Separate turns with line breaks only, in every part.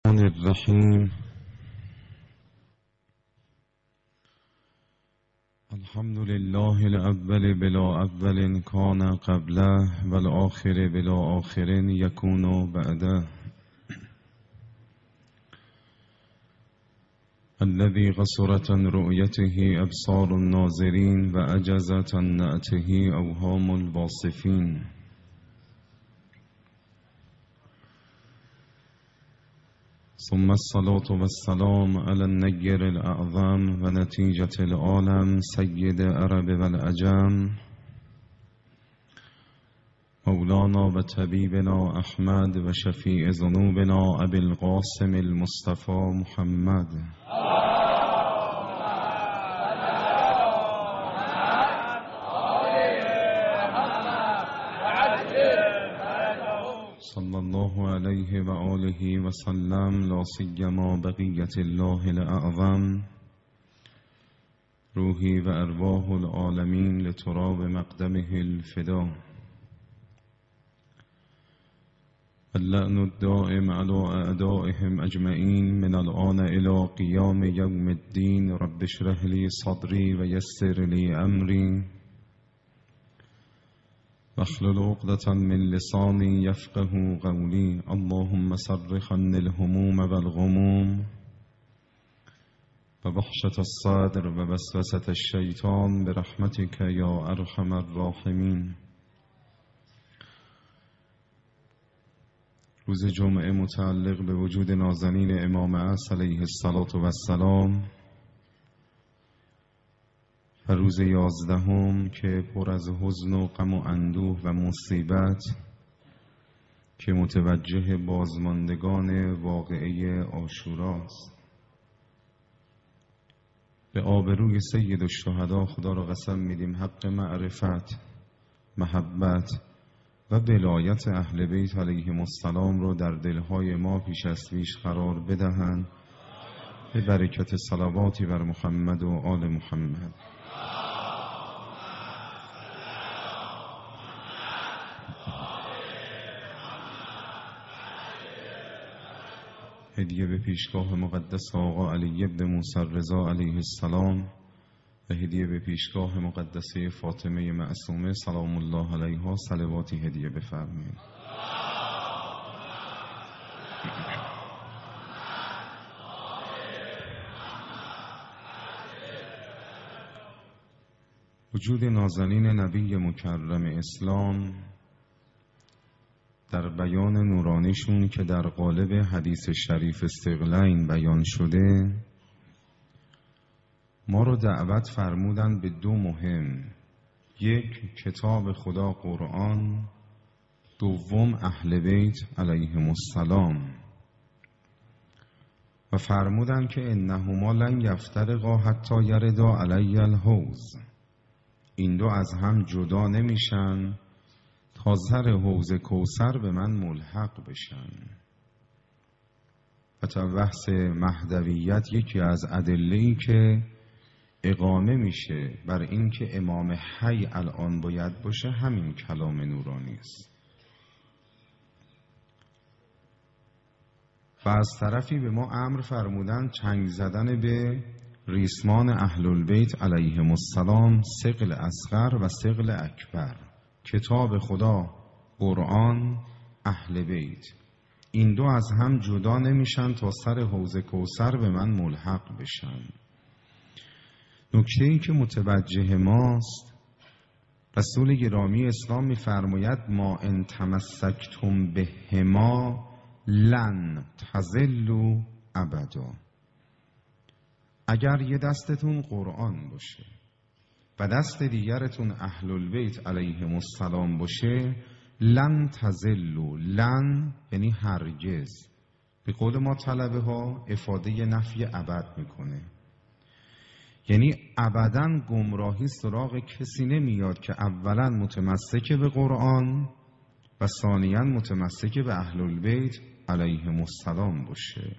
الرحیم. الحمد لله الاول بلا اول کان قبله والآخر بلا آخر یکون بعده، الذي قصرت عن رؤيته ابصار الناظرین و عجزت عن نعته اوهام الواصفین. ثم الصلاة والسلام على النير الأعظم ونتيجة العالم سيد عرب والعجم، مولانا وطبيبنا أحمد وشفيع ذنوبنا أبي القاسم المصطفى محمد. صلى الله عليه وآله وسلم، لا سيما بقية الله الأعظم، روحي وأرواح العالمين لتراب مقدمه الفدا. اللعن الدائم على أعدائهم أجمعين من الآن إلى قيام يوم الدين. رب اشرح لي صدري ويسر لي أمري واحلل عقدة من لساني يفقه قولي. اللهم صرف عني الهموم والغموم ووحشة الصدر ووسوسة الشيطان برحمتك يا أرحم الراحمين. روز جمعه متعلق به وجود نازنین امام عصر علیه السلام و روز 11 که پر از حزن و غم و اندوه و مصیبت که متوجه بازماندگان واقعه عاشوراست. به آبروی سید الشهدا خدا را قسم میدیم حق معرفت، محبت و ولایت اهل بیت علیهم السلام را در دلهای ما پیش از پیش قرار بدهند به برکت صلواتی بر محمد و آل محمد. هدیه به پیشگاه مقدس آقا علی بن موسی رضا علیه السلام و هدیه به پیشگاه مقدسه فاطمه معصومه سلام الله علیها صلواتی هدیه بفرمایید. وجود نازنین نبی مکرم اسلام در بیان نورانیشون که در قالب حدیث شریف استقلین بیان شده، ما رو دعوت فرمودن به دو مهم: یک، کتاب خدا قرآن، دوم اهل بیت علیهم السلام، و فرمودن که انهما لن یفترقا حتی یردا علی الحوض. این دو از هم جدا نمیشن تا سر حوض کوثر به من ملحق بشن. و تا بحث مهدویت یکی از ادله‌ای که اقامه میشه بر این که امام حی الان باید باشه همین کلام نورانی است. و از طرفی به ما امر فرمودن چنگ زدن به ریسمان اهل البیت علیهم السلام، ثقل اصغر و ثقل اکبر، کتاب خدا قرآن، اهل بیت. این دو از هم جدا نمیشن تا سر حوض کوثر به من ملحق بشن. نکته ای که متوجه ماست، رسول گرامی اسلام میفرماید ما ان تمسکتم بهما لن تضلوا ابدا. اگر یه دستتون قرآن باشه و دست دیگرتون اهل البیت علیهم السلام باشه، لن تضلوا، لن یعنی هرگز، به قول ما طلبه ها افاده نفی ابد میکنه، یعنی ابداً گمراهی سراغ کسی نمیاد که اولا متمسک به قرآن و ثانیاً متمسک به اهل البیت علیهم السلام باشه.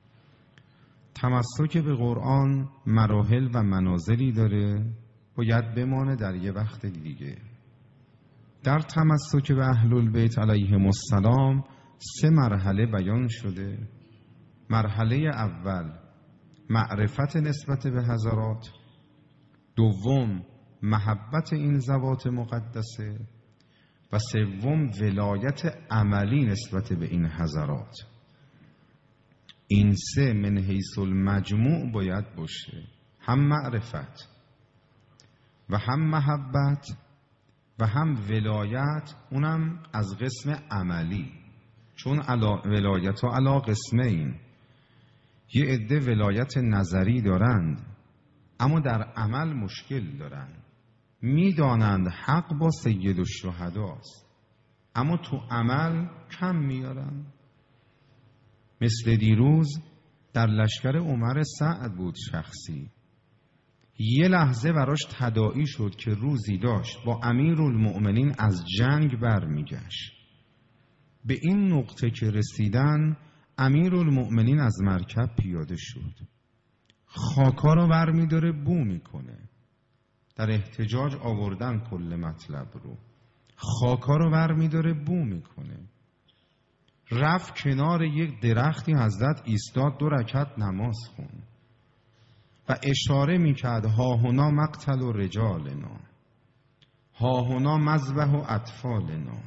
تمسک به قرآن مراحل و منازلی داره، باید بمانه در یه وقت دیگه. در تمسک به اهل البیت علیهم السلام 3 مرحله بیان شده. مرحله اول معرفت نسبت به حضرات، دوم محبت این ذوات مقدسه و سوم ولایت عملی نسبت به این حضرات. این سه من حیث المجموع باید باشه، هم معرفت و هم محبت و هم ولایت، اونم از قسم عملی، چون ولایت ها علا قسمین. یه عده ولایت نظری دارند اما در عمل مشکل دارند، میدانند حق با سید الشهداست اما تو عمل کم میارن. مثل دیروز در لشکر عمر سعد بود، شخصی یه لحظه براش تداعی شد که روزی داشت با امیرالمؤمنین از جنگ برمیگشت. به این نقطه که رسیدن امیرالمؤمنین از مرکب پیاده شد، خاکا رو برمیداره بو میکنه. در احتجاج آوردن کل مطلب رو، خاکا رو برمیداره بو میکنه. رفت کنار یک درختی حضرت ایستاد، 2 رکعت نماز خون و اشاره میکرد ها هنا مقتل و رجالنا، ها هنا مذبح و اطفالنا.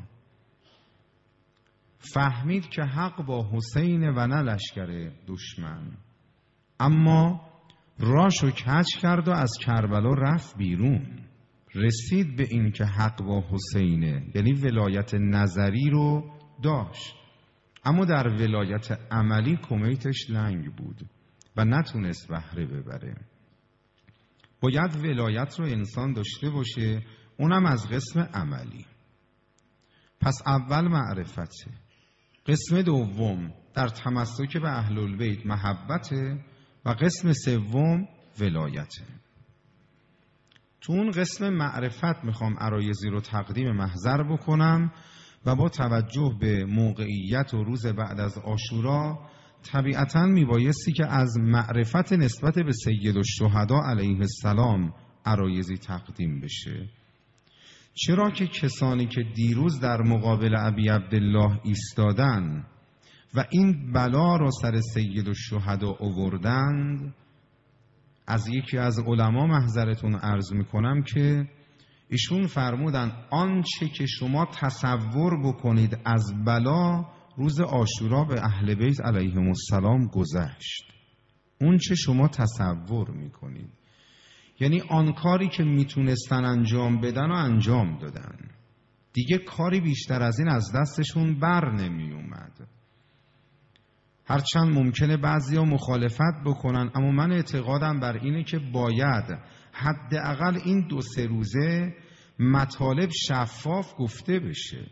فهمید که حق با حسین و نه لشکر دشمن، اما راشو کج کرد و از کربلا رفت بیرون. رسید به این که حق با حسینه، یعنی ولایت نظری رو داشت اما در ولایت عملی کمیتش لنگ بود و نتونست بهره ببره. باید ولایت رو انسان داشته باشه، اونم از قسم عملی. پس اول معرفته، قسم دوم در تمسک به اهل البیت محبته و قسم سوم ولایته. تو اون قسم معرفت میخوام عرایضی رو تقدیم محضر بکنم و با توجه به موقعیت و روز بعد از عاشورا طبیعتاً میبایستی که از معرفت نسبت به سید الشهدا علیه السلام عرایضی تقدیم بشه. چرا که کسانی که دیروز در مقابل ابی عبدالله ایستادن و این بلا را سر سید الشهدا آوردند، از یکی از علما محضرتون عرض میکنم که ایشون فرمودن آنچه که شما تصور بکنید از بلا روز عاشورا به اهل بیت علیهم السلام گذشت. اون چه شما تصور میکنید، یعنی آن کاری که میتونستن انجام بدن و انجام دادن، دیگه کاری بیشتر از این از دستشون بر نمی اومد. هرچند ممکنه بعضیا مخالفت بکنن اما من اعتقادم بر اینه که باید حداقل این 2-3 روزه مطالب شفاف گفته بشه.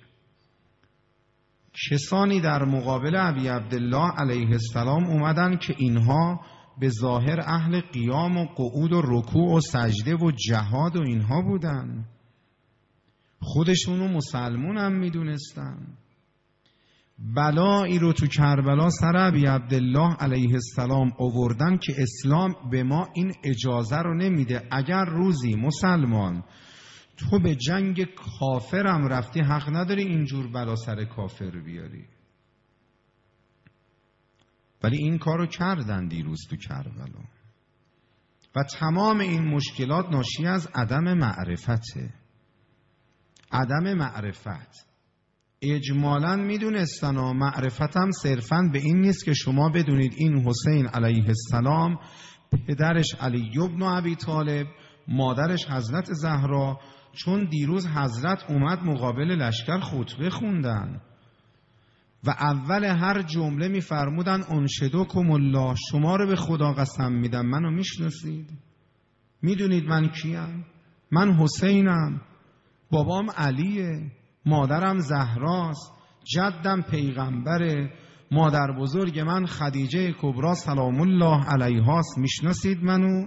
کسانی در مقابل ابی عبدالله علیه السلام اومدن که اینها به ظاهر اهل قیام و قعود و رکوع و سجده و جهاد و اینها بودن، خودشونو مسلمون هم میدونستن. بلایی رو تو کربلا سر ابی عبدالله علیه السلام آوردن که اسلام به ما این اجازه رو نمیده. اگر روزی مسلمان تو به جنگ کافرم رفتی، حق نداری اینجور بلا سر کافر بیاری. ولی این کارو کردن دیروز تو کربلا و تمام این مشکلات ناشی از عدم معرفته. عدم معرفت اجمالاً میدونستن و معرفت هم صرفاً به این نیست که شما بدونید این حسین علیه السلام پدرش علی بن ابی طالب، مادرش حضرت زهرا، چون دیروز حضرت اومد مقابل لشکر خطبه خوندن و اول هر جمله میفرمودن انشدکم الله، شما رو به خدا قسم میدم منو میشناسید؟ میدونید من کیم؟ من حسینم، بابام علیه، مادرم زهراست، جدم پیغمبره، مادر بزرگ من خدیجه کبرا سلام الله علیهاست، میشناسید منو؟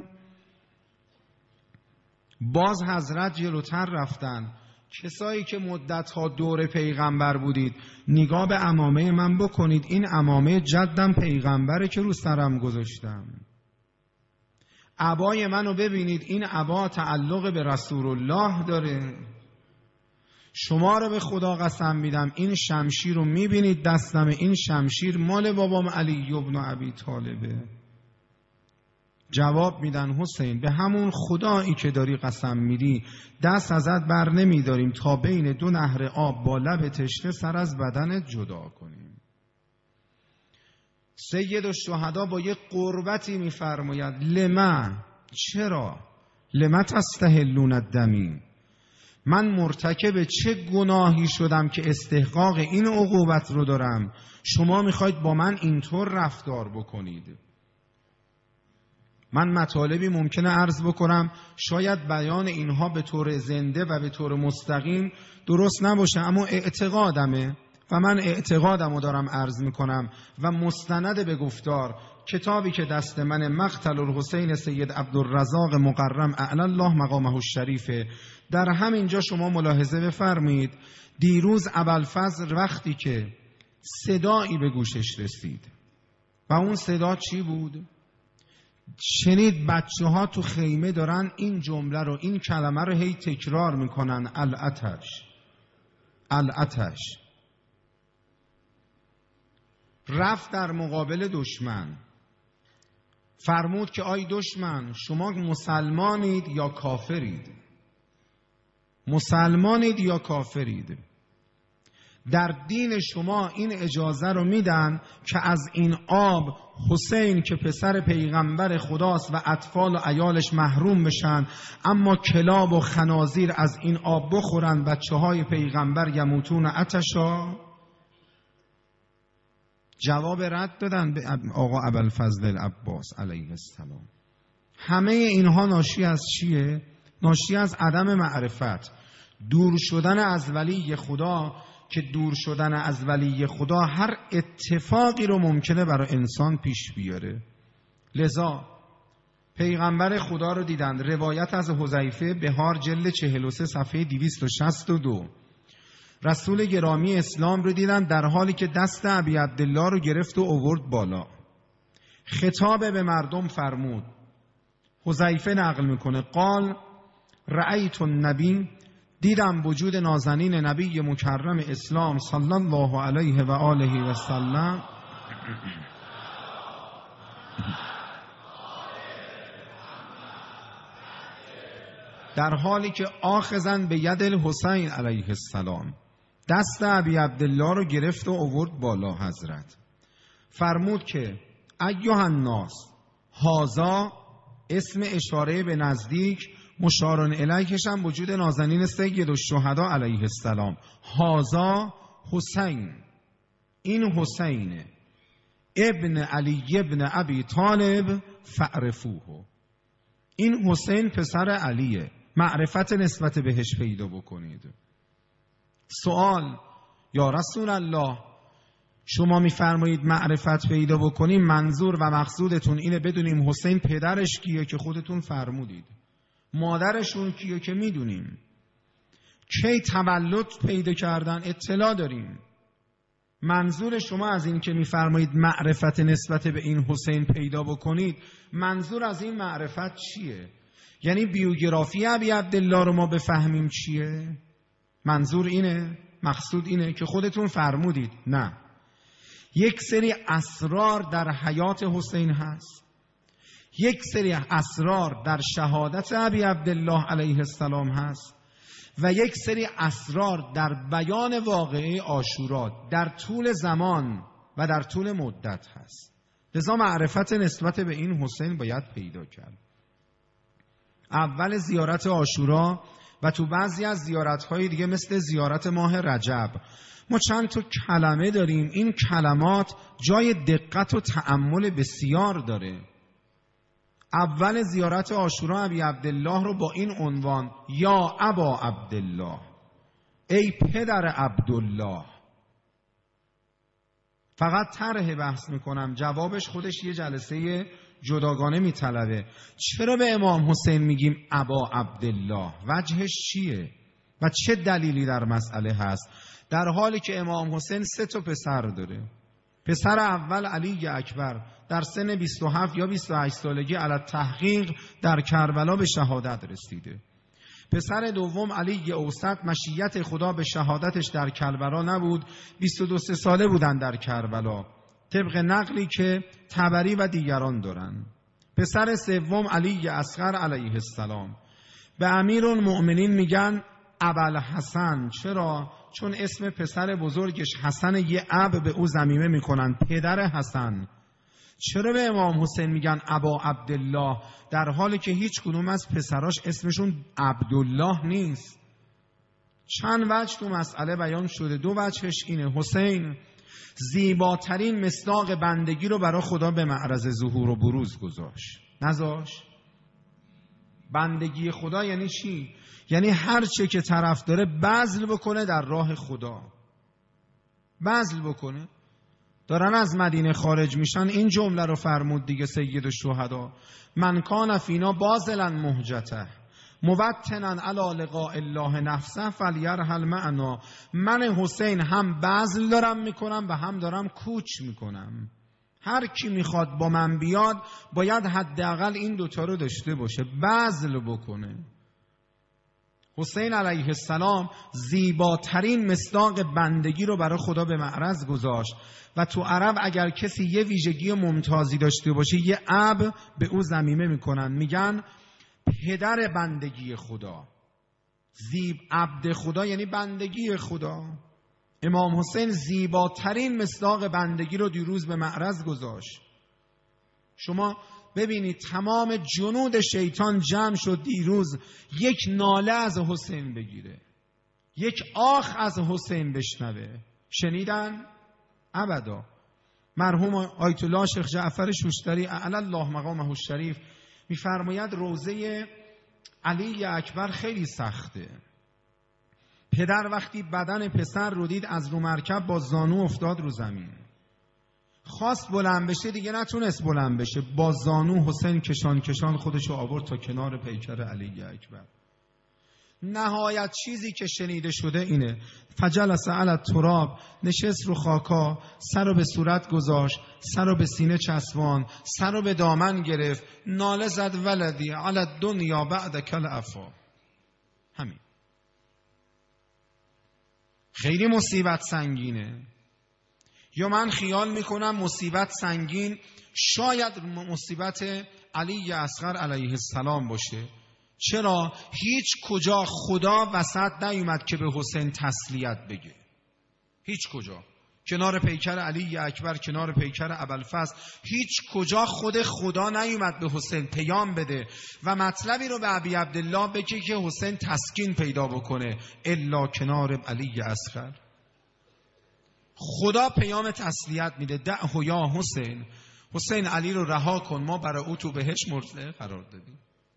باز حضرت جلوتر رفتن، کسایی که مدتها دور پیغمبر بودید نگاه به عمامه من بکنید، این عمامه جدم پیغمبره که رو سرم گذاشتم. عبای منو ببینید، این عبا تعلق به رسول الله داره. شما رو به خدا قسم میدم این شمشیر رو میبینید دستم، این شمشیر مال بابام علی ابن ابی طالبه. جواب میدن حسین به همون خدایی که داری قسم میدی دست ازت بر نمیداریم تا بین دو نهر آب با لب تشنه سر از بدنت جدا کنیم. سید الشهدا با یک قربتی میفرماید لما، چرا؟ لما تستحلون الدم، من مرتکب چه گناهی شدم که استحقاق این عقوبت رو دارم، شما میخواید با من اینطور رفتار بکنید؟ من مطالبی ممکنه عرض بکنم شاید بیان اینها به طور زنده و به طور مستقیم درست نباشه، اما اعتقادمه و من اعتقادمو دارم عرض میکنم و مستند به گفتار کتابی که دست من مقتل الحسین سید عبدالرزاق مقرم اعلی الله مقامه الشریفه. در همینجا شما ملاحظه بفرمایید دیروز ابوالفضل وقتی که صدایی به گوشش رسید و اون صدا چی بود؟ شنید بچه ها تو خیمه دارن این جمله رو، این کلمه رو هی تکرار میکنن، الاتش الاتش. رفت در مقابل دشمن فرمود که آی دشمن شما مسلمانید یا کافرید؟ مسلمانید یا کافرید؟ در دین شما این اجازه رو میدن که از این آب حسین که پسر پیغمبر خداست و اطفال و عیالش محروم بشن، اما کلاب و خنازیر از این آب بخورن، بچه های پیغمبر یموتون عطشا؟ جواب رد دادن به آقا ابوالفضل العباس علیه السلام. همه اینها ناشی از چیه؟ ناشی از عدم معرفت، دور شدن از ولی خدا، که دور شدن از ولی خدا هر اتفاقی رو ممکنه برای انسان پیش بیاره. لذا پیغمبر خدا رو دیدند، روایت از حذیفه بهار جلد 43 صفحه 262. رسول گرامی اسلام رو دیدن در حالی که دست ابی عبدالله رو گرفت و آورد بالا، خطاب به مردم فرمود. حذیفه نقل میکنه قال رأیت النبی، دیدم وجود نازنین نبی مکرم اسلام صلی الله علیه و آله و سلم در حالی که آخذن به ید الحسین علیه السلام دست ابی عبدالله رو گرفت و آورد بالا. حضرت فرمود که ایها الناس، هازا اسم اشاره به نزدیک، مشارون الیهش هم وجود نازنین سید الشهدا علیه السلام. هازا حسین، این حسینه ابن علی ابن ابی طالب فعرفوه، این حسین پسر علیه، معرفت نسبت بهش پیدا بکنید. سوال یا رسول الله شما میفرمایید معرفت پیدا بکنیم، منظور و مقصودتون اینه بدونیم حسین پدرش کیه که خودتون فرمودید، مادرشون کیه که میدونیم، کی تولد پیدا کردن اطلاع داریم. منظور شما از این که میفرمایید معرفت نسبت به این حسین پیدا بکنید، منظور از این معرفت چیه؟ یعنی بیوگرافی ابی عبدالله رو ما بفهمیم چیه؟ منظور اینه؟ مقصود اینه که خودتون فرمودید؟ نه، یک سری اسرار در حیات حسین هست، یک سری اسرار در شهادت ابی عبدالله علیه السلام هست و یک سری اسرار در بیان واقعه عاشورا در طول زمان و در طول مدت هست. لذا معرفت نسبت به این حسین باید پیدا کرد. اول زیارت عاشورا و تو بعضی از زیارت‌های دیگه مثل زیارت ماه رجب ما چند تا کلمه داریم، این کلمات جای دقت و تأمل بسیار داره. اول زیارت عاشورا ابی عبدالله رو با این عنوان یا ابا عبدالله، ای پدر عبدالله. فقط طرح بحث میکنم، جوابش خودش یه جلسه جداگانه میطلبه. چرا به امام حسین میگیم ابا عبدالله؟ وجهش چیه و چه دلیلی در مسئله هست؟ در حالی که امام حسین 3 تا پسر داره. پسر اول علی اکبر در سن 27 یا 28 سالگی علی تحقیق در کربلا به شهادت رسیده.
پسر دوم علی اوسط مشیت خدا به شهادتش در کربلا نبود. 22 ساله بودن در کربلا، طبق نقلی که طبری و دیگران دارن. پسر سوم علی اصغر علیه السلام. به امیرالمؤمنین میگن ابوالحسن. چرا؟ چون اسم پسر بزرگش حسن، یه اب به او ضمیمه میکنن، پدر حسن. چرا به امام حسین میگن ابا عبدالله، در حالی که هیچ کدوم از پسراش اسمشون عبدالله نیست؟ چند وجه تو مسئله بیان شده. دو وجهش اینه: حسین زیباترین مصداق بندگی رو برای خدا به معرض ظهور و بروز گذاشت. نذاش. بندگی خدا یعنی چی؟ یعنی هر چه که طرف داره بذل بکنه در راه خدا، بذل بکنه. دارن از مدینه خارج میشن، این جمله رو فرمود دیگه سید الشهدا: من کان فینا باذلا مهجته موطنا علی لقاء الله نفسه فلیرحل معنا. من حسین هم بذل دارم میکنم و هم دارم کوچ میکنم. هر کی میخواد با من بیاد باید حداقل این دوتا رو داشته باشه، بذل بکنه. حسین علیه السلام زیباترین مصداق بندگی رو برای خدا به معرض گذاشت و تو عرب اگر کسی یه ویژگی ممتازی داشته باشه یه اب به او ضمیمه میکنن، میگن پدر بندگی خدا. عبد خدا یعنی بندگی خدا. امام حسین زیباترین مصداق بندگی رو دیروز به معرض گذاشت. شما ببینید تمام جنود شیطان جمع شد دیروز یک ناله از حسین بگیره، یک آخ از حسین بشنوه. شنیدن؟ ابدا. مرحوم آیت الله شیخ جعفر شوشتری اعلی الله مقامه الشریف میفرماید روزه علی اکبر خیلی سخته. پدر وقتی بدن پسر رو دید از رو مرکب با زانو افتاد رو زمین، خواست بلند بشه دیگه نتونست بلند بشه، با زانو حسین کشان کشان خودشو آورد تا کنار پیکر علی اکبر. نهایت چیزی که شنیده شده اینه: فجلس علی التراب، نشست رو خاکا، سر رو به صورت گذاشت، سر رو به سینه چسبان، سر رو به دامن گرفت، ناله زد ولدی علی الدنیا بعد کل عفا. همین. خیلی مصیبت سنگینه. یا من خیال میکنم مصیبت سنگین شاید مصیبت علی اصغر علیه السلام باشه. چرا؟ هیچ کجا خدا وسط نیومد که به حسین تسلیت بگه. هیچ کجا. کنار پیکر علی اکبر، کنار پیکر ابوالفضل، هیچ کجا خود خدا نیومد به حسین پیام بده و مطلبی رو به ابی عبدالله بگه که حسین تسکین پیدا بکنه الا کنار علی اصغر. خدا پیام تسلیت میده: دعه یا حسین، حسین علی رو رها کن، ما برای او تو بهشت مرتضی قرار دادیم.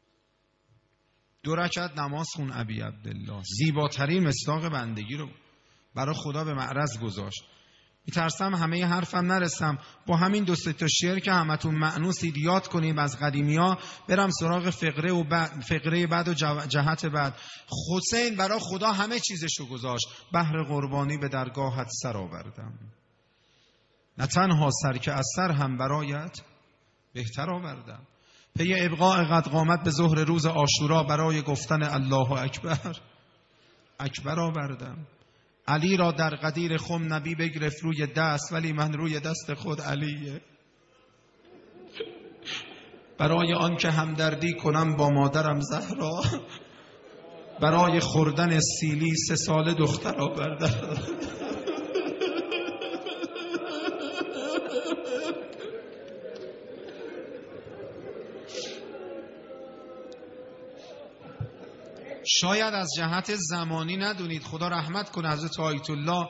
2 رکعت نماز خون ابی عبدالله، زیباترین مصداق بندگی رو برای خدا به معرض گذاشت. میترسم همه حرفم نرسم، با همین 2 تا شعر که همتون مأنوسید یاد کنیم از قدیمیا، برم سراغ فقره بعد و جهت بعد. حسین برای خدا همه چیزشو گذاشت. بحر قربانی به درگاهت سر آوردم، نه تنها سر که از سر هم برایت بهتر آوردم. پی ابقاء قد قامت به ظهر روز عاشورا، برای گفتن الله اکبر اکبر آوردم. علی را در قدیر خم نبی بگرفت روی دست، ولی من روی دست خود علیه. برای آن که همدردی کنم با مادرم زهرا، برای خوردن سیلی 3 ساله دختر آوردم. شاید از جهت زمانی ندونید، خدا رحمت کنه حضرت آیت الله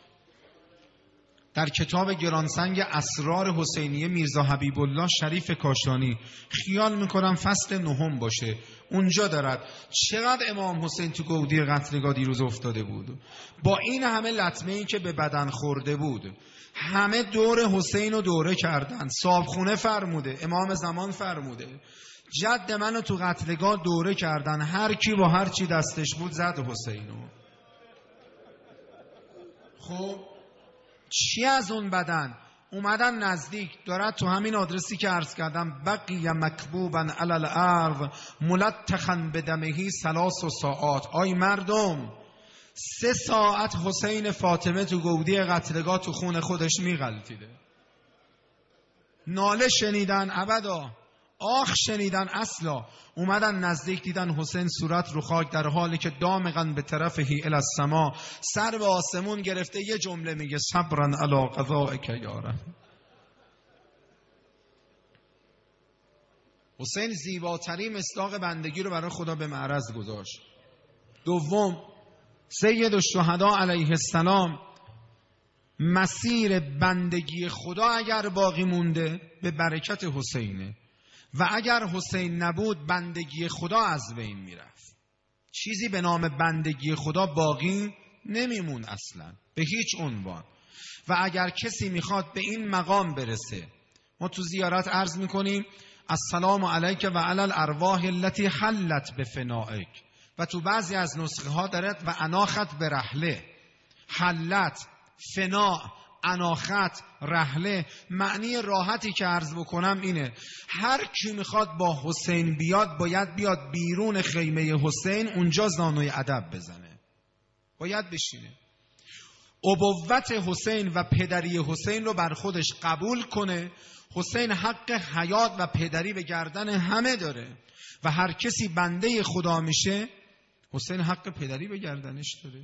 در کتاب گرانسنگ اسرار حسینیه میرزا حبیب الله شریف کاشانی، خیال میکنم فصل 9 باشه، اونجا دارد چقدر امام حسین تو گودی قتلگاه دیروز افتاده بود. با این همه لطمه‌ای که به بدن خورده بود، همه دور حسین رو دوره کردن. صاحبخونه فرموده، امام زمان فرموده، جد منو تو قتلگاه دوره کردن، هر کی با هر چی دستش بود زد حسینو. خب چی از اون بدن؟ اومدن نزدیک، دارد تو همین آدرسی که عرض کردم بقی مکبوبا علی الارض ملتخن بدمهی 3 ساعات. آی مردم، 3 ساعت حسین فاطمه تو گودی قتلگاه تو خون خودش میغلطیده. ناله شنیدن ابدا، آخ شنیدن اصلا. اومدن نزدیک، دیدن حسین صورت رو خاک، در حالی که دامغن به طرف الی السما، سر به آسمون گرفته، یه جمله میگه صبرا علی قضائک یا رب. حسین زیباترین مصداق بندگی رو برای خدا به معرض گذاشت. دوم، سید الشهدا علیه السلام مسیر بندگی خدا اگر باقی مونده به برکت حسینه و اگر حسین نبود بندگی خدا از بین میرفت. چیزی به نام بندگی خدا باقی نمیمون اصلا به هیچ عنوان. و اگر کسی میخواد به این مقام برسه، ما تو زیارت عرض میکنیم السلام علیک و علی الارواح التي حلت بفنائک، و تو بعضی از نسخه ها دارد و اناخت به رحله. حلت، فنا، اناخت، رحله. معنی راحتی که عرض بکنم اینه هر کی میخواد با حسین بیاد باید بیاد بیرون خیمه حسین، اونجا زانوی ادب بزنه، باید بشینه، ابوت حسین و پدری حسین رو بر خودش قبول کنه. حسین حق حیات و پدری به گردن همه داره و هر کسی بنده خدا میشه حسین حق پدری به گردنش داره.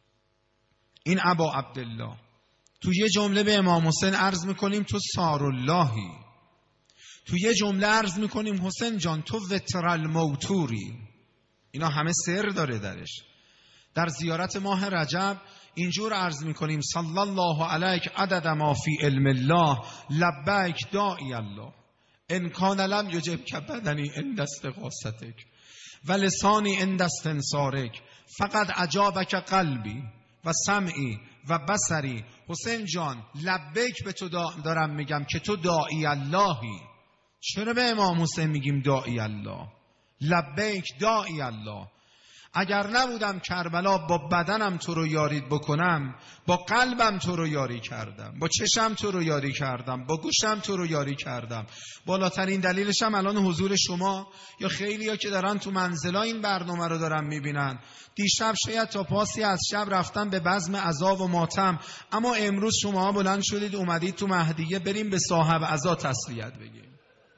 این ابا عبدالله. تو یه جمله به امام حسین عرض میکنیم تو ساراللهی، تو یه جمله عرض میکنیم حسین جان تو وتر الموتوری. اینا همه سر داره درش. در زیارت ماه رجب اینجور عرض میکنیم صلی الله علیک عدد ما فی علم الله لبیک داعی الله ان کان لم یجبک بدنی عند استغاثتک و لسانی عند استنصارک فقط اجابک قلبی و سمعی و بصری. حسین جان لبیک به تو دارم میگم که تو داعی اللهی. چرا به امام حسین میگیم داعی الله؟ لبیک داعی الله. اگر نبودم کربلا با بدنم تو رو یارید بکنم، با قلبم تو رو یاری کردم، با چشم تو رو یاری کردم، با گوشم تو رو یاری کردم. بالاترین دلیلش هم الان حضور شما یا خیلیا که دارن تو منزلا این برنامه رو دارن میبینن. دیشب شاید تا پاسی از شب رفتن به بزم عزا و ماتم، اما امروز شما بلند شدید اومدید تو مهدیه بریم به صاحب عزا تسلیت بگیم.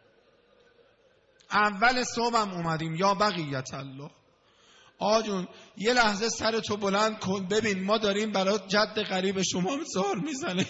اول صبحم اومدیم یا بقیت الله. آجون یه لحظه سر تو بلند کن ببین ما داریم برای جد قریب شما زار میزنیم.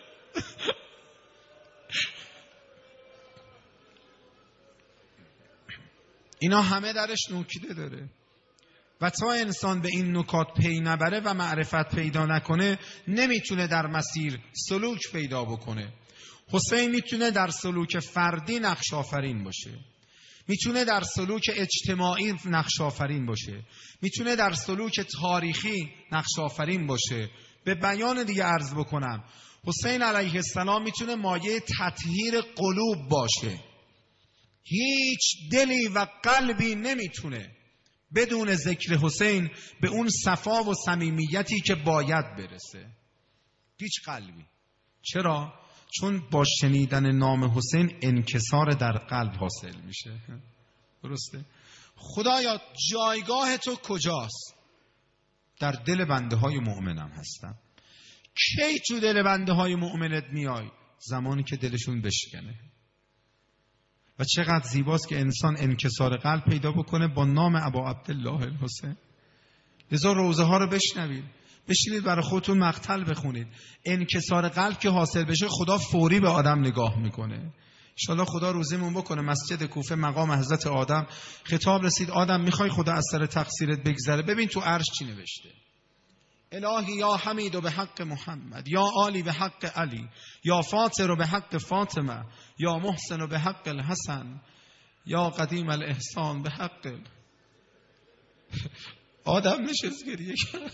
اینا همه درش نکته داره و تا انسان به این نکات پی نبره و معرفت پیدا نکنه نمیتونه در مسیر سلوک پیدا بکنه. حسین میتونه در سلوک فردی نقش آفرین باشه، میتونه در سلوک اجتماعی نقش آفرین باشه، میتونه در سلوک تاریخی نقش آفرین باشه. به بیان دیگه عرض بکنم حسین علیه السلام میتونه مایه تطهیر قلوب باشه. هیچ دلی و قلبی نمیتونه بدون ذکر حسین به اون صفا و صمیمیتی که باید برسه. هیچ قلبی. چرا؟ چون با شنیدن نام حسین انکسار در قلب حاصل میشه. درسته؟ خدایا جایگاه تو کجاست؟ در دل بنده های مؤمنم هستم. کی تو دل بنده های مؤمنت میای؟ زمانی که دلشون بشکنه. و چقدر زیباست که انسان انکسار قلب پیدا بکنه با نام ابا عبدالله الحسین. لذا روزه ها رو بشنوید، بشینید برای خودتون مقتل بخونید. انکسار قلب که حاصل بشه خدا فوری به آدم نگاه میکنه. انشالله خدا روزیمون بکنه. مسجد کوفه مقام حضرت آدم خطاب رسید آدم میخوای خدا از سر تقصیرت بگذره؟ ببین تو عرش چی نوشته. الهی یا حمید و به حق محمد، یا عالی به حق علی، یا فاطر و به حق فاطمه، یا محسن و به حق الحسن، یا قدیم الاحسان به حق آدم نشست گریه کرد.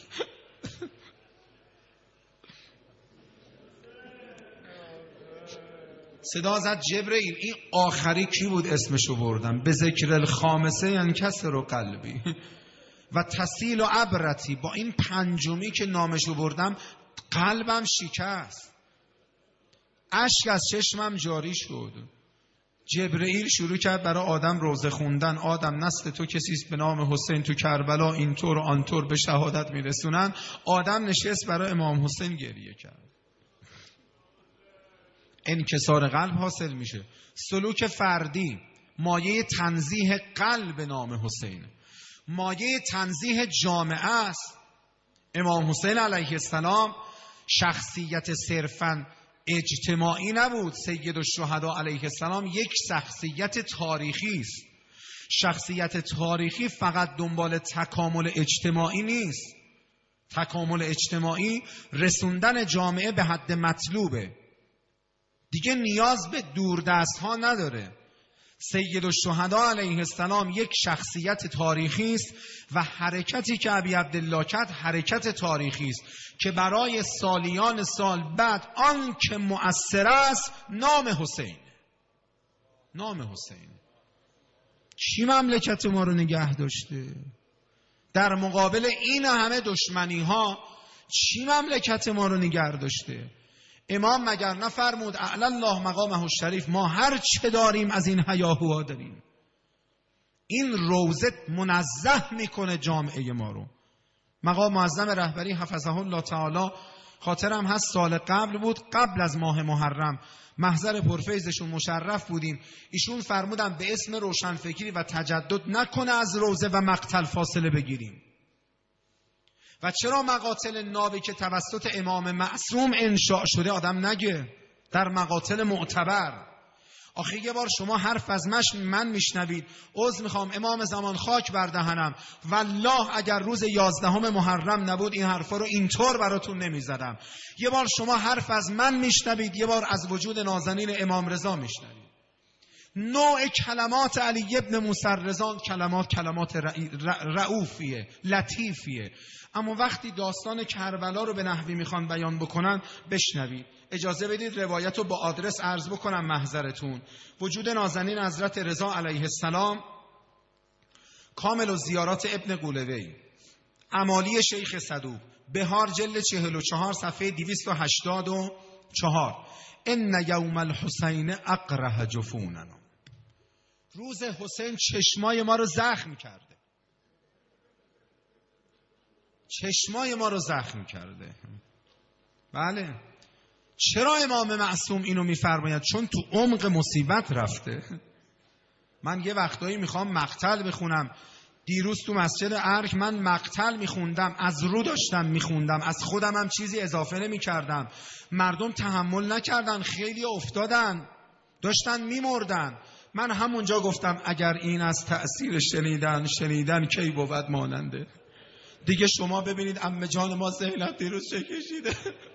صدا زد جبرئیل. این آخری کی بود اسمشو بردم؟ به ذکر الخامسه ینکسر و قلبی و تسیل و عبرتی. با این پنجمی که نامشو بردم قلبم شکست. اشک از چشمم جاری شد. جبرئیل شروع کرد برای آدم روزه خوندن. آدم نسل تو کسی است به نام حسین تو کربلا اینطور و آنطور به شهادت میرسونن. آدم نشست برای امام حسین گریه کرد. انکسار قلب حاصل میشه. سلوک فردی مایه تنزیه قلب نام حسین، مایه تنزیه جامعه است. امام حسین علیه السلام شخصیت صرفاً اجتماعی نبود. سید الشهدا علیه السلام یک شخصیت تاریخی است. شخصیت تاریخی فقط دنبال تکامل اجتماعی نیست. تکامل اجتماعی رسوندن جامعه به حد مطلوبه، دیگه نیاز به دوردست ها نداره. سید الشهدا علیه السلام یک شخصیت تاریخی است و حرکتی که ابی عبدالله کرد حرکت تاریخی است که برای سالیان سال بعد آن که مؤثر است نام حسین. نام حسین. کی مملکت ما رو نگه داشته؟ در مقابل این همه دشمنی ها چی مملکت ما رو نگه داشته؟ امام مگر نفرمود اعلی الله مقامه الشریف ما هر چه داریم از این هیاهوها داریم؟ این روزه منزه میکنه جامعه ما رو. مقام معظم رهبری حفظه الله تعالی، خاطرم هست سال قبل بود، قبل از ماه محرم، محضر پرفیضشون مشرف بودیم. ایشون فرمودن به اسم روشنفکری و تجدد نکنه از روزه و مقتل فاصله بگیریم. و چرا مقاتل نابی که توسط امام معصوم انشاء شده آدم نگه در مقاتل معتبر؟ آخه یه بار شما حرف از من میشنوید، عذر میخوام امام زمان خاک بر دهنم، والله اگر روز 11 محرم نبود این حرفا رو اینطور براتون نمیزدم. یه بار شما حرف از من میشنوید، یه بار از وجود نازنین امام رضا میشنوید. نوع کلمات علی ابن موسی رضا کلمات رؤوفیه، لطیفیه، اما وقتی داستان کربلا رو به نحوی میخوان بیان بکنن بشنوید. اجازه بدید روایت رو با آدرس عرض بکنم محضرتون. وجود نازنین حضرت رضا علیه السلام، کامل الزیارات ابن قولوی، امالی شیخ صدوق، بهار جلد 44 صفحه 284. ان یوم الحسین اقرح جفوننا. روز حسین چشمای ما رو زخم کرده. چشمای ما رو زخم کرده. بله. چرا امام معصوم اینو میفرماید؟ چون تو عمق مصیبت رفته. من یه وقتایی میخوام مقتل بخونم. دیروز تو مسجد ارک من مقتل میخوندم، از رو داشتم میخوندم، از خودم هم چیزی اضافه نمیکردم. مردم تحمل نکردن، خیلی افتادن، داشتن میمردن. من همونجا گفتم اگر این از تأثیر شنیدن کی بود ماننده. دیگه شما ببینید عمه جان ما زینب دیروز چه کشیده.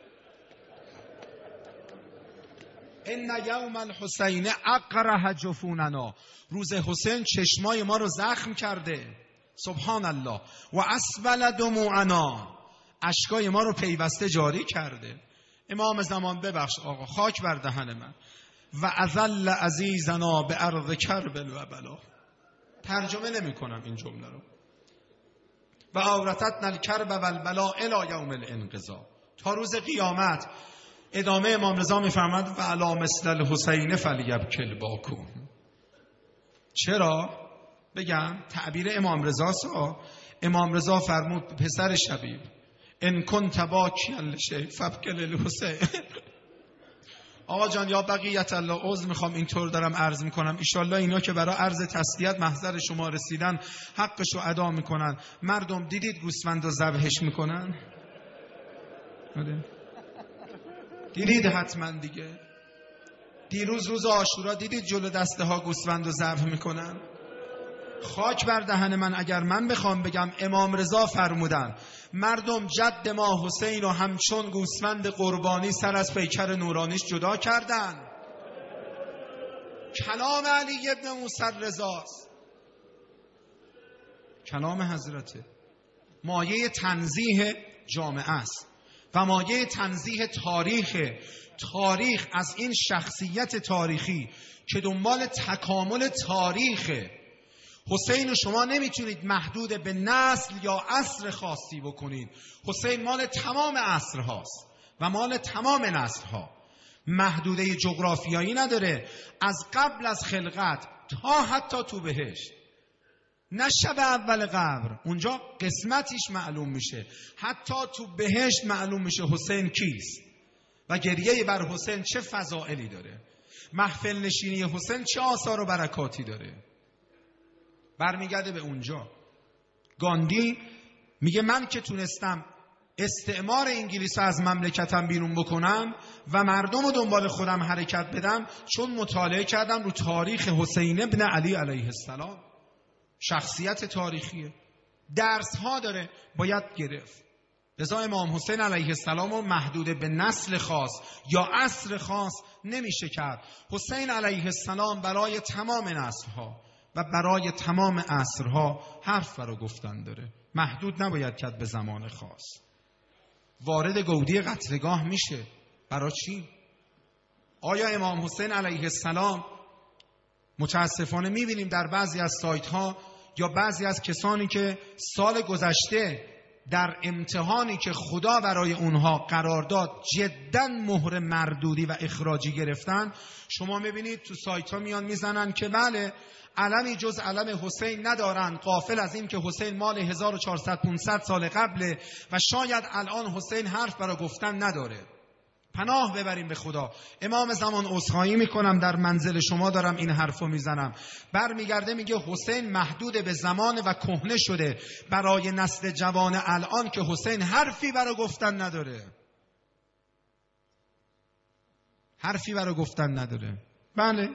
ان یوم الحسین اقرح جفوننا. روز حسین چشمای ما رو زخم کرده. سبحان الله. و اسبل دموعنا. اشکای ما رو پیوسته جاری کرده. امام زمان ببخش آقا، خاک بر دهن من. و اذل عزیزنا به ارض کربل و بلا. ترجمه نمی کنم این جمله رو. و آورتتنا الکرب و البلا الی یوم الانقضاء. تا روز قیامت. ادامه امام رضا میفرماد و علی مثل الحسین فلیبکی الباکو. چرا؟ بگم تعبیر امام رضا سا. امام رضا فرمود پسر شبیب ان کنت باکیا لشیء فابکی للحسین. آقا جان یا بقیت الله، عذر میخوام اینطور دارم عرض میکنم، ایشالله اینا که برای عرض تسلیت محضر شما رسیدن حقشو ادا میکنن. مردم دیدید گوسفند رو ذبحش میکنن؟ دیدید حتما دیگه. دیروز روز عاشورا دیدید جلو دسته ها گوسفند رو ذبح میکنن؟ خاک بر دهن من اگر من بخوام بگم امام رضا فرمودن مردم جد ما حسین و همچون گوسفند قربانی سر از پیکر نورانیش جدا کردن. کلام علی ابن موسی رضاست، کلام حضرته. مایه تنزیه جامعه است و مایه تنزیه تاریخ از این شخصیت تاریخی که دنبال تکامل تاریخه. حسین شما نمیتونید محدود به نسل یا عصر خاصی بکنید. حسین مال تمام عصر هاست و مال تمام نسل ها. محدوده جغرافیایی نداره. از قبل از خلقت تا حتی تو بهشت، نه شب اول قبر، اونجا قسمتیش معلوم میشه، حتی تو بهشت معلوم میشه حسین کیست و گریه بر حسین چه فضائلی داره، محفل نشینی حسین چه آثار و برکاتی داره. برمیگرده به اونجا. گاندی میگه من که تونستم استعمار انگلیس رو از مملکتم بیرون بکنم و مردم رو دنبال خودم حرکت بدم، چون مطالعه کردم رو تاریخ حسین ابن علی علیه السلام. شخصیت تاریخیه، درس ها داره، باید گرفت. لذا امام حسین علیه السلام رو محدود به نسل خاص یا عصر خاص نمیشه کرد. حسین علیه السلام برای تمام نسل ها و برای تمام عصرها حرف برای گفتن داره، محدود نباید کرد به زمان خاص. وارد گودی قتلگاه میشه، برای چی؟ آیا امام حسین علیه السلام، متاسفانه میبینیم در بعضی از سایت ها یا بعضی از کسانی که سال گذشته در امتحانی که خدا برای اونها قرار داد جداً مهر مردودی و اخراجی گرفتن، شما میبینید تو سایت ها میان میزنن که بله علمی جز علم حسین ندارن، غافل از این که حسین مال 1400-500 سال قبله و شاید الان حسین حرف برای گفتن نداره. پناه ببریم به خدا. امام زمان عذرخواهی میکنم در منزل شما دارم این حرفو میزنم. برمیگرده میگه حسین محدود به زمان و کهنه شده برای نسل جوان الان که حسین حرفی برای گفتن نداره، حرفی برای گفتن نداره. بله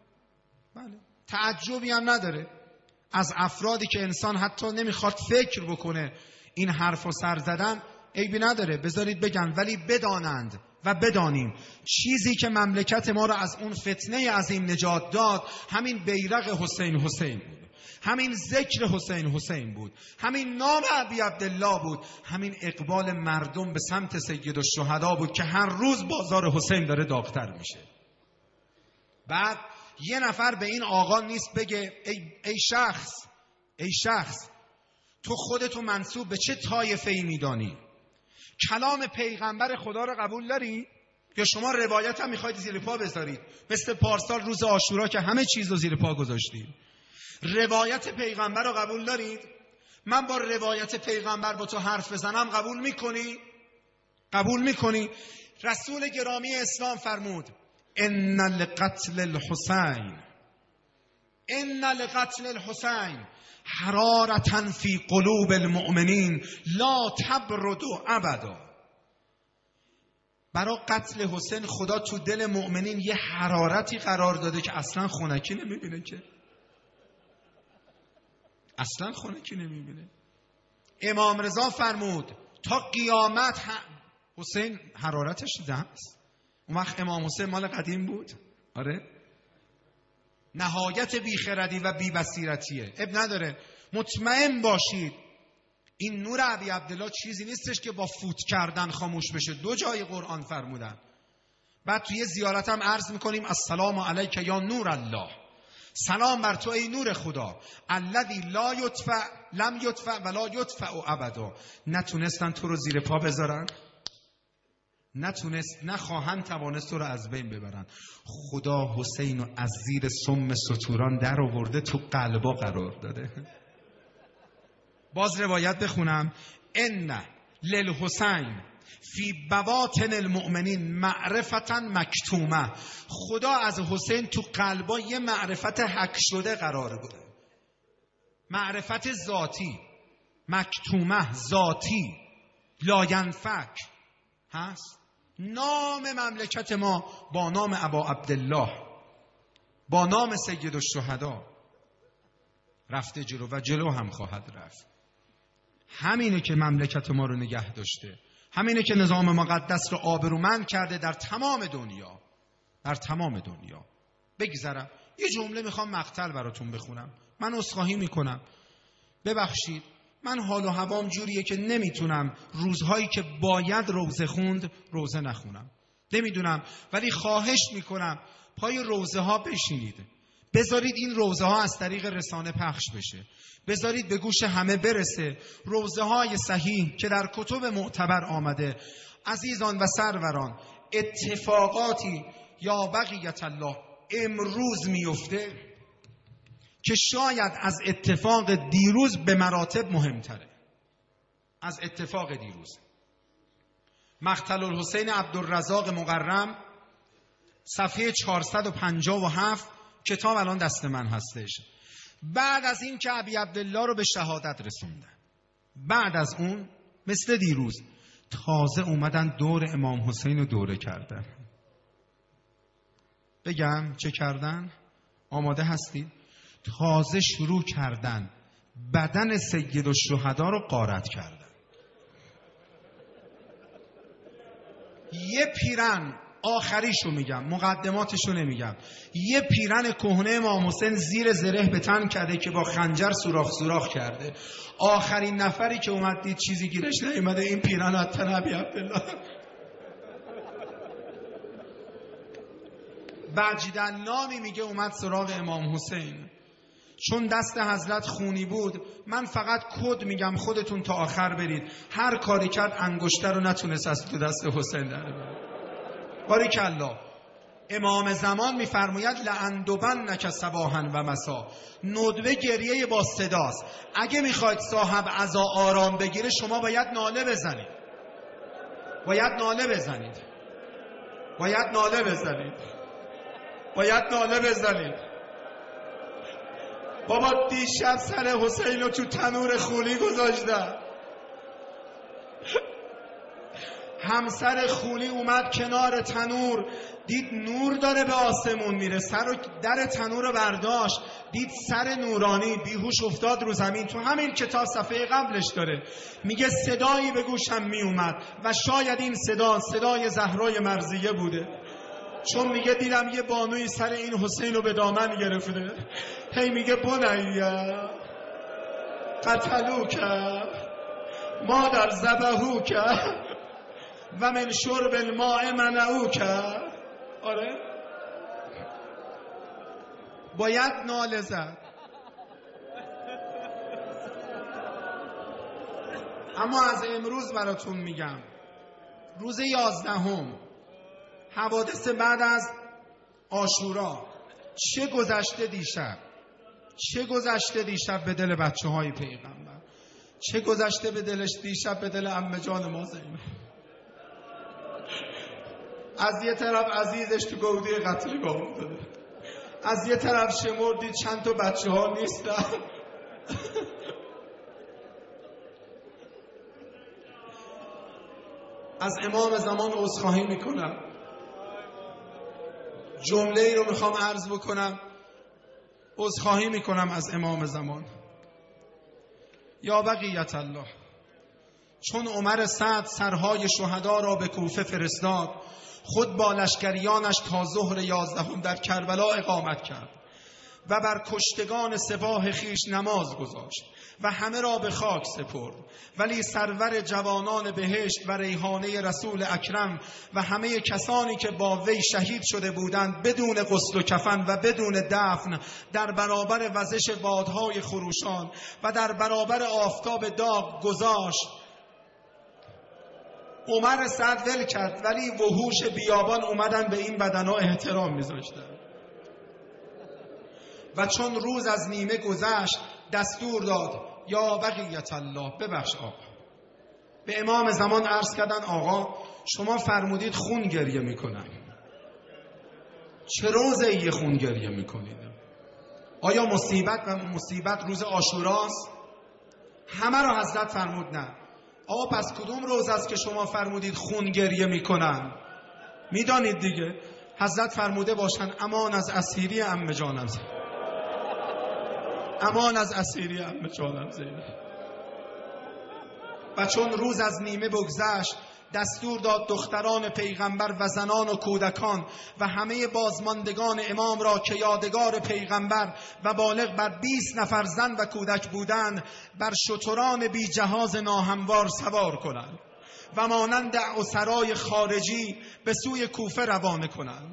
تعجبی هم نداره از افرادی که انسان حتی نمیخواد فکر بکنه این حرفو سر زدن، عیبی نداره بذارید بگن، ولی بدانند و بدانیم چیزی که مملکت ما را از اون فتنه عظیم نجات داد همین بیرق حسین بود، همین ذکر حسین بود، همین نام ابی عبدالله بود، همین اقبال مردم به سمت سید الشهدا بود که هر روز بازار حسین داره داغ‌تر میشه. بعد یه نفر به این آقا نیست بگه ای شخص تو خودتو منسوب به چه طایفه‌ای میدانی؟ کلام پیغمبر خدا رو قبول داری؟ یا شما روایت هم میخواید زیر پا بذارید مثل پارسال روز عاشورا که همه چیز رو زیر پا گذاشتید؟ روایت پیغمبر رو قبول دارید؟ من با روایت پیغمبر با تو حرف بزنم قبول میکنی؟ قبول میکنی؟ رسول گرامی اسلام فرمود ان لقتل الحسین حرارة فی قلوب المؤمنین لا تبرد ابدا. برای قتل حسین خدا تو دل مؤمنین یه حرارتی قرار داده که اصلا خنکی نمیبینه، که اصلا خنکی نمیبینه. امام رضا فرمود تا قیامت حسین حرارتش هست. اون وقت امام حسین مال قدیم بود. آره نهایت بیخردی و بی‌بصیرتیه. اب نداره، مطمئن باشید این نور ابی عبدالله چیزی نیستش که با فوت کردن خاموش بشه. 2 جای قرآن فرمودن. بعد توی زیارت هم عرض میکنیم السلام علیک یا نور الله، سلام بر تو ای نور خدا، الذی لا یطفأ لم یطفأ ولا یطفأ ابدا. نتونستن تو رو زیر پا بذارن، نخواهند توانست تو رو از بین ببرن. خدا حسین رو از زیر سم ستوران در آورده، تو قلبا قرار داده. باز روایت بخونم ان للحسین فی بواطن المؤمنین معرفتا مکتومه. خدا از حسین تو قلبا یه معرفت حک شده قرار بوده، معرفت ذاتی، مکتومه، ذاتی، لاینفک هست. نام مملکت ما با نام ابا عبدالله، با نام سید الشهدا رفته جلو و جلو هم خواهد رفت. همینه که مملکت ما رو نگه داشته، همینه که نظام مقدس رو آبرومند کرده در تمام دنیا، در تمام دنیا. بگذرم یه جمله میخوام مقتل براتون بخونم. من عذرخواهی میکنم، ببخشید، من حال و هوام جوریه که نمیتونم روزهایی که باید روزه خوند روزه نخونم، نمیدونم، ولی خواهش میکنم پای روزه ها بشینید، بذارید این روزه ها از طریق رسانه پخش بشه، بذارید به گوش همه برسه. روزه های صحیح که در کتب معتبر آمده. عزیزان و سروران، اتفاقاتی یا بقیت الله امروز میفته که شاید از اتفاق دیروز به مراتب مهمتره. از اتفاق دیروز مقتل الحسین عبدالرزاق مقرم، صفحه 457، کتاب الان دست من هستش. بعد از این که ابی عبدالله رو به شهادت رسوندن، بعد از اون مثل دیروز تازه اومدن دور امام حسین رو دوره کردن. بگم چه کردن؟ آماده هستید؟ تازه شروع کردن بدن سید الشهدا رو غارت کردن. یه پیرن، آخریشو میگم، مقدماتشو نمیگم، یه پیرن کهنه امام حسین زیر زره به تن کرده که با خنجر سوراخ کرده. آخرین نفری که اومد دید چیزی گیرش نیومده، این پیرن از تن ابی عبدالله. بجدالنامی میگه اومد سراغ امام حسین، چون دست حضرت خونی بود. من فقط کد میگم، خودتون تا آخر برید. هر کاری کرد انگشتر رو نتونست از تو دست حسین در بیاره. باریکالله. امام زمان میفرماید لأندبنک صباحا و مسا. ندبه گریه با صداست. اگه میخواید صاحب عزا آرام بگیره شما باید ناله بزنید. باید ناله بزنید. باید ناله بزنید. باید ناله بزنید. بابا دیشب سر حسین رو تو تنور خونی گذاشتن. همسر خونی اومد کنار تنور، دید نور داره به آسمون میره، سر و در تنور رو برداشت، دید سر نورانی، بیهوش افتاد رو زمین. تو همین کتاب صفحه قبلش داره میگه صدایی به گوشم میومد و شاید این صدای زهرای مرضیه بوده، چون میگه دیدم یه بانوی سر این حسین رو به دامن گرفته، هی میگه بنیه قتلو کرد مادر زبهو کرد و من شرب الماء منعو کرد. آره باید ناله زد. اما از امروز براتون میگم، روز 11 حوادث بعد از عاشورا، چه گذشته دیشب، چه گذشته دیشب به دل بچه های پیغمبر، چه گذشته به دلش دیشب به دل عمه جان ما زینب. از یه طرف عزیزش تو گودی قتلگاه افتاده، از یه طرف شمردید چند تا بچه ها نیستن. از امام زمان عذرخواهی میکنم، جمله ای رو میخوام عرض بکنم، عذرخواهی میکنم از امام زمان. یا بقیت الله، چون عمر سعد سرهای شهدا را به کوفه فرستاد، خود با لشکریانش تا ظهر 11 در کربلا اقامت کرد و بر کشتگان سپاه خیش نماز گذاشت و همه را به خاک سپرد. ولی سرور جوانان بهشت و ریحانه رسول اکرم و همه کسانی که با وی شهید شده بودند بدون غسل و کفن و بدون دفن، در برابر وزش بادهای خروشان و در برابر آفتاب داغ گذاشت. عمر سعد ول کرد، ولی وحوش بیابان اومدن به این بدنها احترام میذاشتن. و چون روز از نیمه گذشت دستور داد یا بقیت الله، ببخش آقا. به امام زمان عرض کردن آقا شما فرمودید خون گریه میکنن، چه روزه یه خون گریه میکنید؟ آیا مصیبت روز عاشوراست؟ همه رو حضرت فرمود نه. آقا پس کدوم روز است که شما فرمودید خون گریه میکنن؟ میدانید دیگه، حضرت فرموده باشن امان از اسیری عمه جانم زینب، امان از اسیری عمه جانم زینب. و چون روز از نیمه بگذشت دستور داد دختران پیغمبر و زنان و کودکان و همه بازماندگان امام را که یادگار پیغمبر و بالغ بر 20 نفر زن و کودک بودند بر شتران بی جهاز ناهموار سوار کنند و مانند اسرای خارجی به سوی کوفه روانه کنند.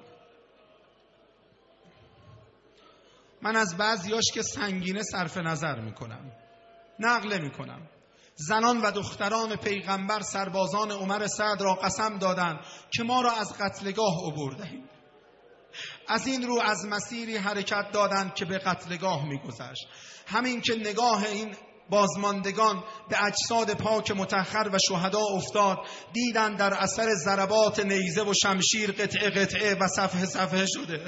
من از بعضیاش که سنگینه صرف نظر میکنم، نقل میکنم. زنان و دختران پیغمبر سربازان عمر سعد را قسم دادند که ما را از قتلگاه عبرده‌اید. از این رو از مسیری حرکت دادند که به قتلگاه می‌گذشت. همین که نگاه این بازماندگان به اجساد پاک مطهر و شهدا افتاد، دیدند در اثر ضربات نیزه و شمشیر قطعه قطعه و صفحه صفحه شده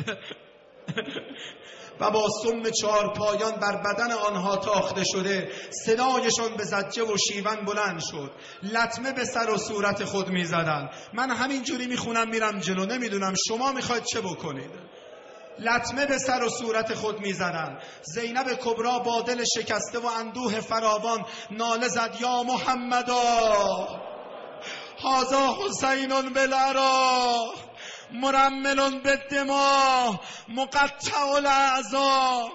و با سم 4 پایان بر بدن آنها تاخته شده. صدایشان به زجه و شیون بلند شد. لطمه به سر و صورت خود می زدن. من همینجوری میخونم میرم جلو، نمیدونم شما میخواید چه بکنید. لطمه به سر و صورت خود می زدن. زینب کبرا با دل شکسته و اندوه فراوان ناله زد: یا محمدا هذا حسین بالعراق مرمل بالدماء مقطع الاعضاء.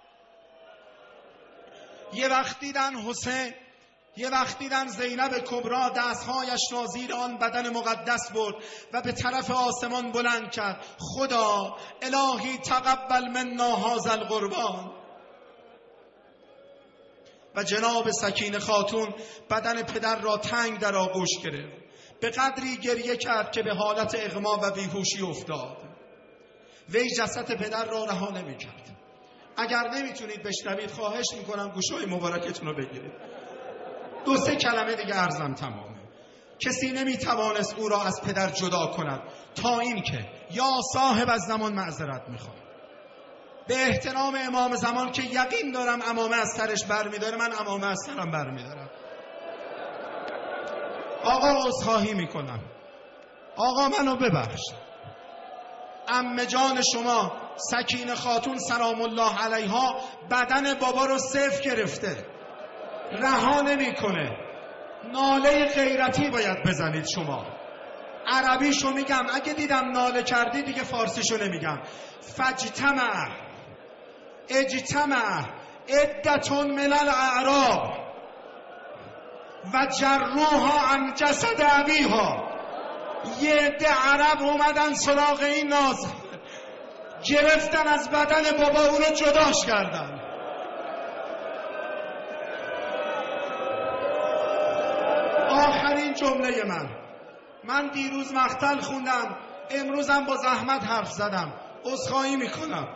یه وقت دیدن حسین، یه وقت دیدن زینب کبرا دستهایش را زیر آن بدن مقدس برد و به طرف آسمان بلند کرد: خدا الهی تقبل منا هذا القربان. و جناب سکینه خاتون بدن پدر را تنگ در آغوش گرفت. به قدری گریه کرد که به حالت اغما و بیهوشی افتاد. وی جسد پدر را رها نمی کرد. اگر نمیتونید بشنوید خواهش میکنم گوشای مبارکتون رو بگیرید. 2-3 کلمه دیگه عرضم تمامه. کسی نمیتوانست او را از پدر جدا کند تا این که یا صاحب از زمان معذرت میخوام. به احترام امام زمان که یقین دارم عمامه از سرش برمیداره، من عمامه از سرم برمیدارم. آقا عذرخواهی میکنم، آقا منو ببخش. عمه جان شما سکینه خاتون سلام الله علیها بدن بابا رو صفر گرفته، رها نمیکنه. ناله غیرتی باید بزنید شما. عربیشو میگم، اگه دیدم ناله کردی دیگه فارسیشو نمیگم. اجتمع عدتون من الاعراب و جروها عن جسد ابیها. یه عده عرب اومدن سراغ این ناز، گرفتن از بدن بابا او رو جداش کردن. آخرین جمله من دیروز مقتل خوندم، امروزم با زحمت حرف زدم، عذرخواهی میکنم.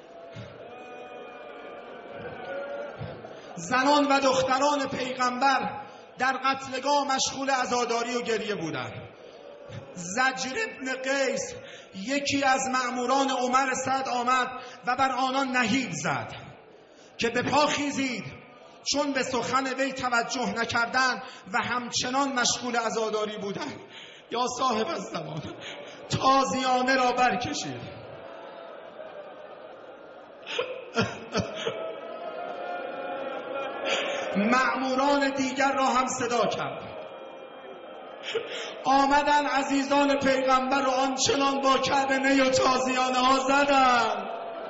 زنان و دختران پیغمبر در قتلگاه مشغول عزاداری و گریه بودند. زجر ابن قیس یکی از مأموران عمر سعد آمد و بر آنان نهیب زد که به پا خیزید، چون به سخن وی توجه نکردند و همچنان مشغول عزاداری بودند. یا صاحب الزمان تازیانه را برکشید. مأموران دیگر را هم صدا کرد. آمدن عزیزان پیغمبر رو آنچنان با کعبه نی و تازیانه ها زدن.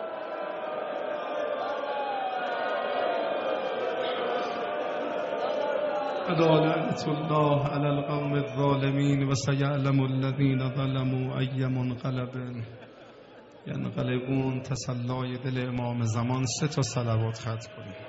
لعنة الله علی القوم الظالمین و سیعلم الذین ظلموا ای منقلب ینقلبون. تسلای دل امام زمان 3 تا صلوات ختم کنیم.